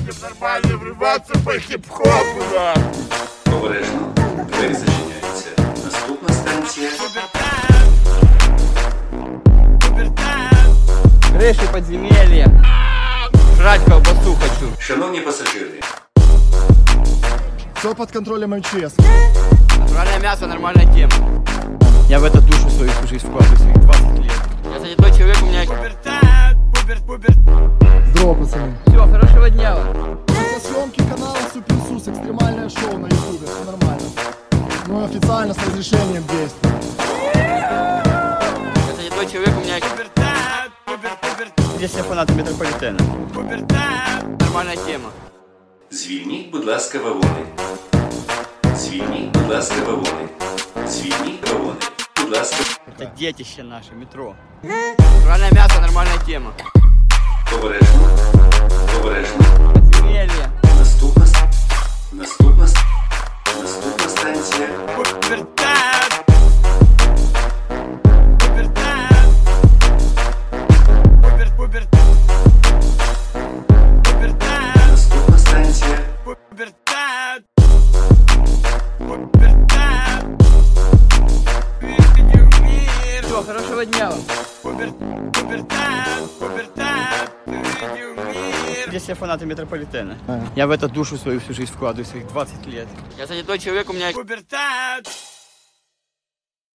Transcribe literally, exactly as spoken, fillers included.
Будем нормально врываться по хип-хопу, да. Обережно, двері зачиняються. Наступна станція. Крыши подземелья. Жрать колбасу хочу. Шановні пасажири, Все под контролем эм че эс. Натуральное мясо, нормальная тема. Я в это душу свою всю жизнь вкладываю, своих двадцать лет. Я занятой человек, у меня... Здорово, пацаны. Все, хорошего дня вам. Это съемки канала Суперсус, экстремальное шоу на ютубе, все нормально. Ну, официально с разрешением действий. Я занятой человек, у меня... Здесь я фанат метрополитена. Нормальная тема. звільніть, будь ласка, вагони. Звільніть, будь ласка, вагони. Звільніть вагони. Будь ласка. Это детище наше, метро. Натуральное мясо, нормальная тема. Обережно. Обережно. Подземелье. Наступна. с- Наступна. с- Наступна станція. Наступна станція. Все, хорошего дня вам. Здесь я фанат метрополитена. Я в это душу свою всю жизнь вкладываю, своих двадцать лет. Я занятой человек, у меня...